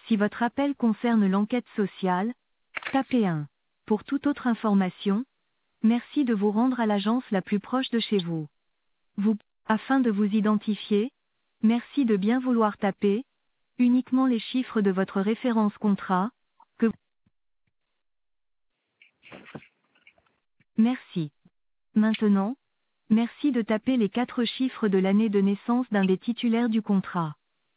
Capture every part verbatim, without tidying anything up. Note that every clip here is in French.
Si votre appel concerne l'enquête sociale, tapez un. Pour toute autre information, merci de vous rendre à l'agence la plus proche de chez vous. Vous, afin de vous identifier, merci de bien vouloir taper uniquement les chiffres de votre référence contrat, que Merci. Maintenant, merci de taper les quatre chiffres de l'année de naissance d'un des titulaires du contrat.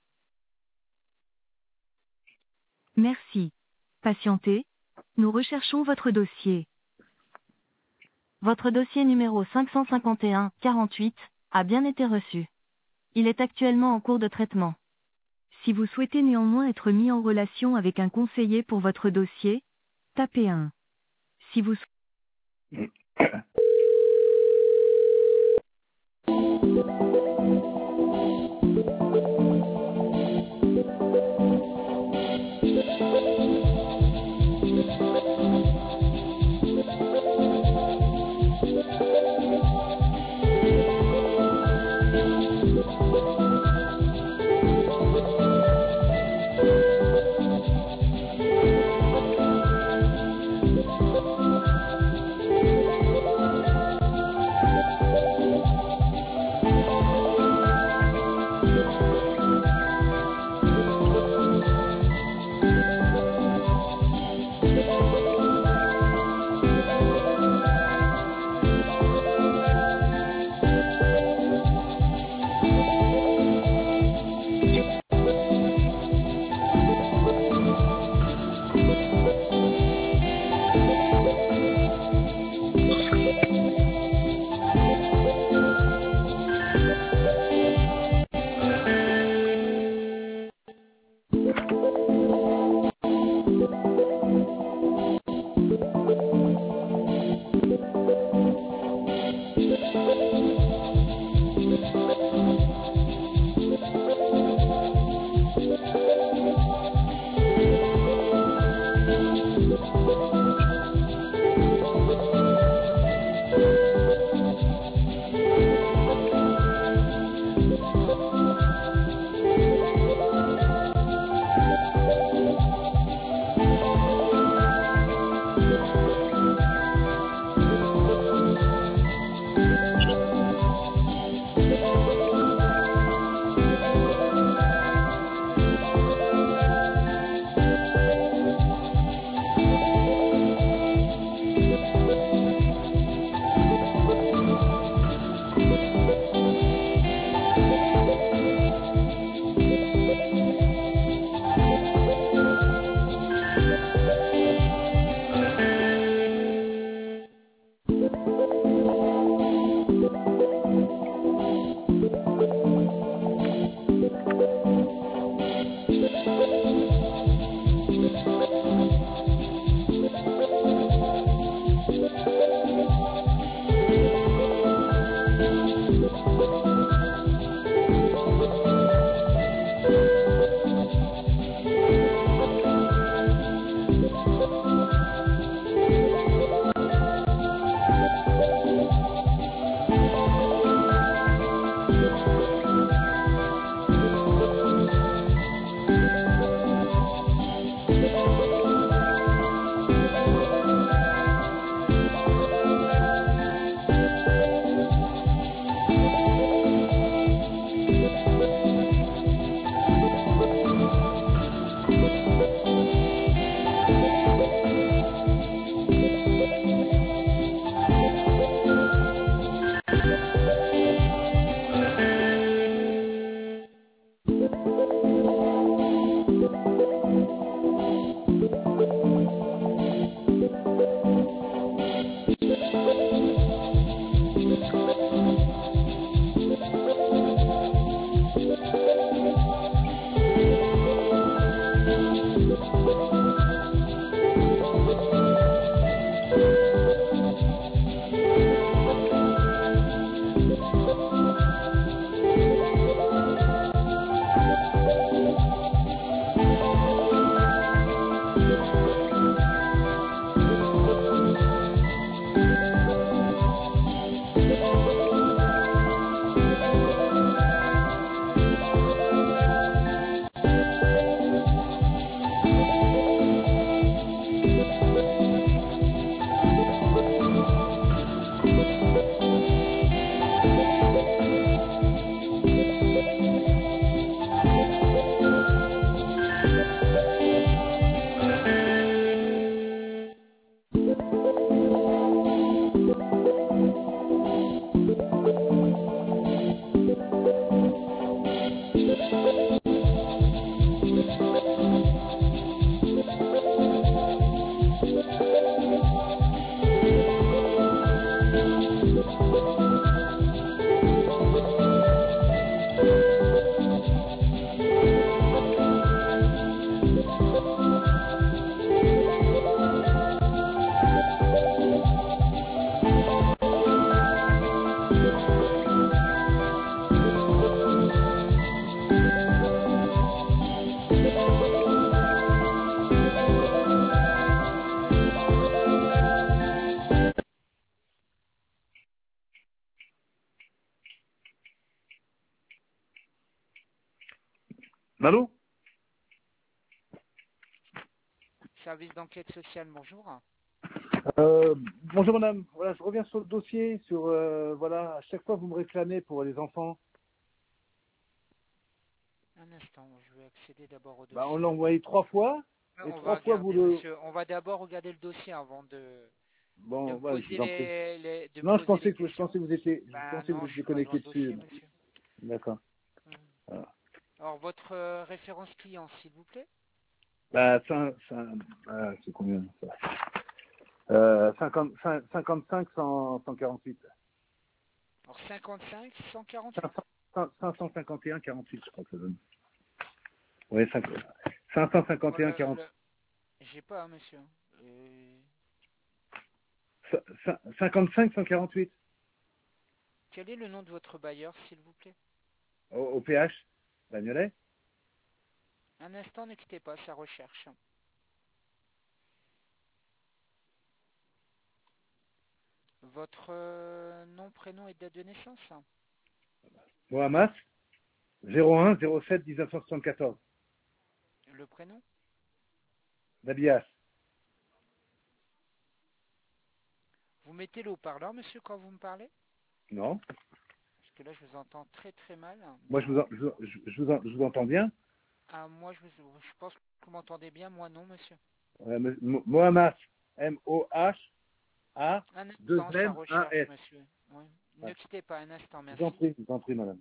Merci. Patientez, nous recherchons votre dossier. Votre dossier numéro cinq cent cinquante et un quarante-huit a bien été reçu. Il est actuellement en cours de traitement. Si vous souhaitez néanmoins être mis en relation avec un conseiller pour votre dossier, tapez un. Si vous Allô? Service d'enquête sociale, bonjour. euh, Bonjour madame, voilà, je reviens sur le dossier, sur, euh, voilà, à chaque fois vous me réclamez pour les enfants. Un instant, je vais accéder d'abord au Bah, on dossier. l'a envoyé trois fois, Ah, et on va trois fois vous regarder, le... monsieur. On va d'abord regarder le dossier avant de, de Bon, me voilà, je poser vous en prie. les, les- de me Non, je poser les pensais que, je questions. pensais que vous étiez, je Ben pensais que non, vous je étiez suis pas dans connecté le dessus. dossier, monsieur. D'accord. Hmm. Voilà. Alors, votre euh, référence client, s'il vous plaît. Bah, ça, ça, ah, c'est combien, ça? Euh, cinquante, cinquante-cinq, cent, cent quarante-huit. Alors, cinquante-cinq, cent quarante-huit. cinq cent cinquante et un, quarante-huit, je crois que ça donne. Oui, cinq cent cinquante et un, Voilà, quarante-huit. le... J'ai pas, hein, monsieur. Euh, cinquante-cinq, cent quarante-huit. Quel est le nom de votre bailleur, s'il vous plaît? Au, au P H, Bagnolet. Un instant, ne quittez pas, sa recherche. Votre euh, nom, prénom et date de naissance? Mohamed, zéro un zéro sept mille neuf cent soixante-quatorze. Le prénom? Dabias. Vous mettez le haut-parleur, monsieur, quand vous me parlez? Non. Parce que là, je vous entends très très mal. Moi, je vous, en- je, je- je vous, en- je vous entends bien. Ah, moi, je, vous- je pense que vous m'entendez bien. Moi, non, monsieur. Euh, Mo- Mohamed, M O H A Un deux instant, sa M un recherche, S. monsieur. Oui. Ne Ouais. quittez pas un instant, Je vous en merci. prie, je vous en prie, madame.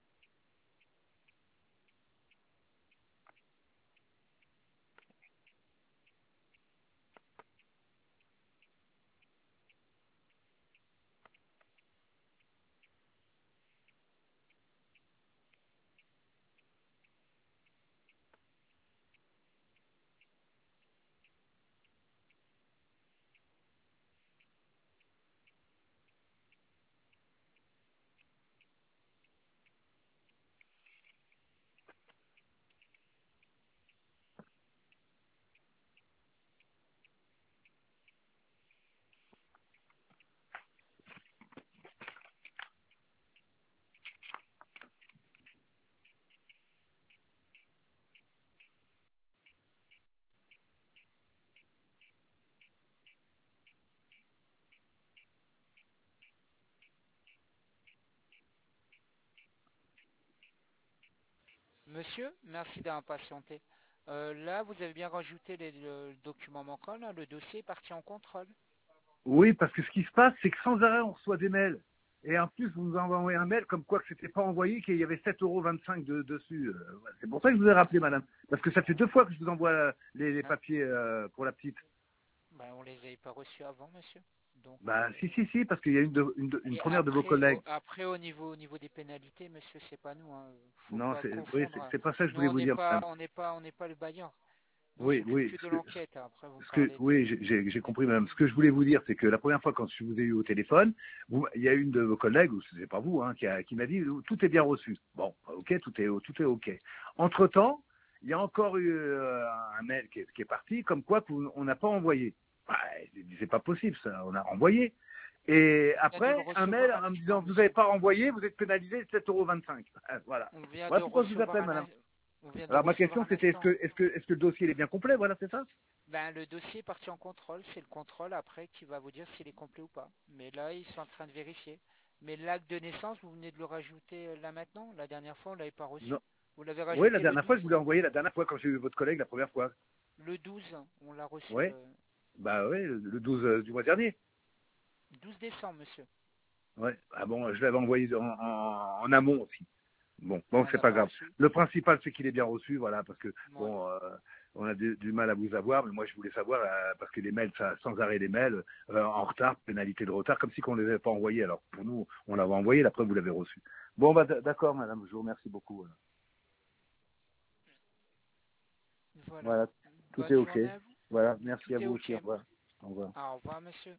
Monsieur, merci d'avoir patienté. Euh, là, vous avez bien rajouté les, le, le document manquant. Là, le dossier est parti en contrôle. Oui, parce que ce qui se passe, c'est que sans arrêt, on reçoit des mails. Et en plus, vous nous envoyez un mail comme quoi que c'était pas envoyé, qu'il y avait sept euros vingt-cinq de, dessus. Euh, ouais, c'est pour ça que je vous ai rappelé, madame. Parce que ça fait deux fois que je vous envoie euh, les, les Hein? papiers euh, pour la petite. Ben, on les avait pas reçus avant, monsieur. Donc, Bah, euh, si, si, si, parce qu'il y a une, de- une, de- une et première de vos après, au, collègues. après au niveau, au niveau des pénalités, monsieur, c'est pas nous. Hein. Faut Non, pas c'est, oui, c'est, confondre. c'est pas ça que je Nous, voulais on vous n'est dire, pas, madame. on n'est pas, on n'est pas le bailleur. Nous, on Oui, s'occupe oui, que de ce que, l'enquête. Après, vous me ce que, parlez oui, de. j'ai, j'ai j'ai compris, madame. Ce que je voulais vous dire, c'est que la première fois quand je vous ai eu au téléphone, vous- il y a une de vos collègues, ou c'est pas vous, hein, qui, a, qui m'a dit tout est bien reçu. Bon, ok, tout est, tout est ok. Entre temps, il y a encore eu euh, un mail qui est, qui est parti, comme quoi qu'on on n'a pas envoyé. Bah, j'ai dit, c'est pas possible, ça, on a envoyé. Et On vient de le après, un mail recevoir à en me l'instant, disant vous n'avez monsieur. pas renvoyé, vous êtes pénalisé sept euros vingt-cinq. Voilà. On vient de Voilà pourquoi je vous recevoir appelle, un, madame. in- on vient de le Alors ma recevoir question un c'était est-ce que instant. est-ce que est-ce que le dossier il est bien complet, voilà, c'est ça? Ben, le dossier est parti en contrôle. C'est le contrôle après qui va vous dire s'il est complet ou pas. Mais là, ils sont en train de vérifier. Mais l'acte de naissance, vous venez de le rajouter euh, là maintenant. La dernière fois, on l'avait pas Non. reçu. Vous l'avez Oui, la rajouté le dernière fois, je vous l'ai douze. envoyé la dernière fois quand j'ai eu votre collègue la première fois. Le douze, on l'a reçu Oui. le Bah oui, le le douze euh, du mois dernier. douze décembre, monsieur. Ouais. Ah bon, je l'avais envoyé en, en, en amont aussi. Bon, Et bon, on c'est l'a pas pas grave. reçu. Le principal, c'est qu'il est bien reçu, voilà, parce que Ouais. bon, euh, on a du, du mal à vous avoir, mais moi je voulais savoir euh, parce que les mails, ça, sans arrêt les mails, euh, en retard, pénalité de retard, comme si on ne les avait pas envoyés. Alors pour nous, on l'avait envoyé, la preuve vous l'avez reçu. Bon, bah d- d'accord, madame, je vous remercie beaucoup. Voilà, Voilà. Voilà, tout est Bonne ok. journée à vous. Voilà, merci à Tout est vous aussi. OK. Au revoir. Au revoir. Au revoir, monsieur.